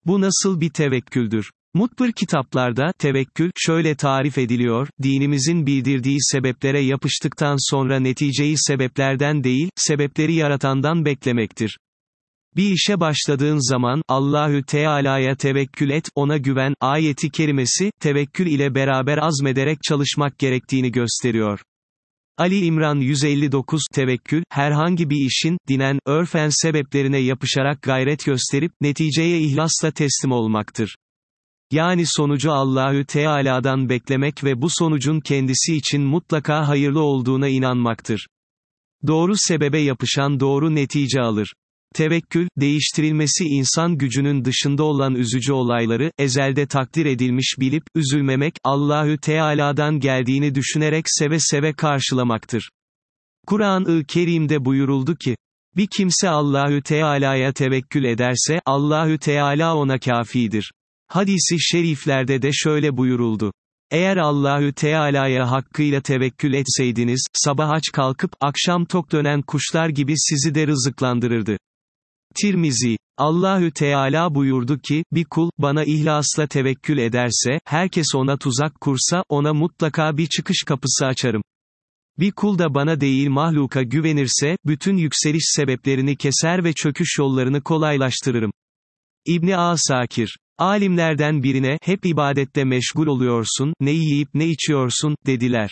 Bu nasıl bir tevekküldür? Mutbır kitaplarda, tevekkül, şöyle tarif ediliyor, dinimizin bildirdiği sebeplere yapıştıktan sonra neticeyi sebeplerden değil, sebepleri yaratandan beklemektir. Bir işe başladığın zaman, Allahü Teala'ya tevekkül et, ona güven, ayeti kerimesi, tevekkül ile beraber azmederek çalışmak gerektiğini gösteriyor. Ali İmran 159, tevekkül, herhangi bir işin, dinen, örfen sebeplerine yapışarak gayret gösterip, neticeye ihlasla teslim olmaktır. Yani sonucu Allahü Teala'dan beklemek ve bu sonucun kendisi için mutlaka hayırlı olduğuna inanmaktır. Doğru sebebe yapışan doğru netice alır. Tevekkül, değiştirilmesi insan gücünün dışında olan üzücü olayları, ezelde takdir edilmiş bilip, üzülmemek, Allahü Teala'dan geldiğini düşünerek seve seve karşılamaktır. Kur'an-ı Kerim'de buyuruldu ki, bir kimse Allahü Teala'ya tevekkül ederse, Allahü Teala ona kâfidir. Hadis-i şeriflerde de şöyle buyuruldu. Eğer Allahü Teala'ya hakkıyla tevekkül etseydiniz, sabah aç kalkıp, akşam tok dönen kuşlar gibi sizi de rızıklandırırdı. Tirmizi, Allahü Teala buyurdu ki, bir kul, bana ihlasla tevekkül ederse, herkes ona tuzak kursa, ona mutlaka bir çıkış kapısı açarım. Bir kul da bana değil mahluka güvenirse, bütün yükseliş sebeplerini keser ve çöküş yollarını kolaylaştırırım. İbni Asakir, alimlerden birine, hep ibadette meşgul oluyorsun, ne yiyip ne içiyorsun, dediler.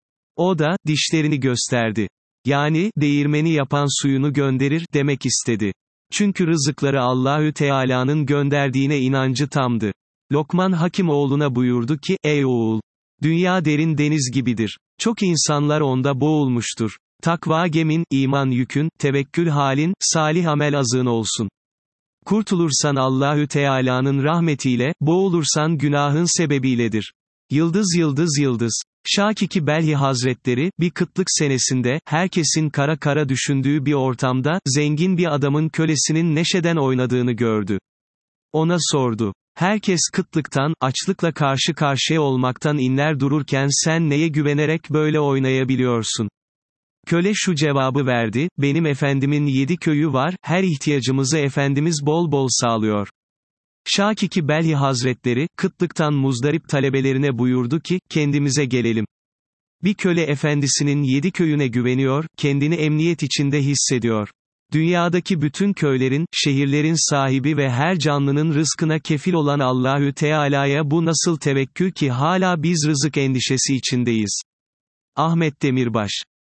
O da, dişlerini gösterdi. Yani, değirmeni yapan suyunu gönderir, demek istedi. Çünkü rızıkları Allahü Teala'nın gönderdiğine inancı tamdı. Lokman Hakim oğluna buyurdu ki, ey oğul! Dünya derin deniz gibidir. Çok insanlar onda boğulmuştur. Takva gemin, iman yükün, tevekkül halin, salih amel azığın olsun. Kurtulursan Allahü Teala'nın rahmetiyle, boğulursan günahın sebebiyledir. Yıldız yıldız yıldız. Şakiki Belhi Hazretleri, bir kıtlık senesinde, herkesin kara kara düşündüğü bir ortamda, zengin bir adamın kölesinin neşeden oynadığını gördü. Ona sordu. Herkes kıtlıktan, açlıkla karşı karşıya olmaktan inler dururken sen neye güvenerek böyle oynayabiliyorsun? Köle şu cevabı verdi, benim efendimin 7 köyü var, her ihtiyacımızı Efendimiz bol bol sağlıyor. Şakiki Belhi Hazretleri, kıtlıktan muzdarip talebelerine buyurdu ki, kendimize gelelim. Bir köle efendisinin 7 köyüne güveniyor, kendini emniyet içinde hissediyor. Dünyadaki bütün köylerin, şehirlerin sahibi ve her canlının rızkına kefil olan Allahü Teala'ya bu nasıl tevekkül ki hala biz rızık endişesi içindeyiz. Ahmet Demirbaş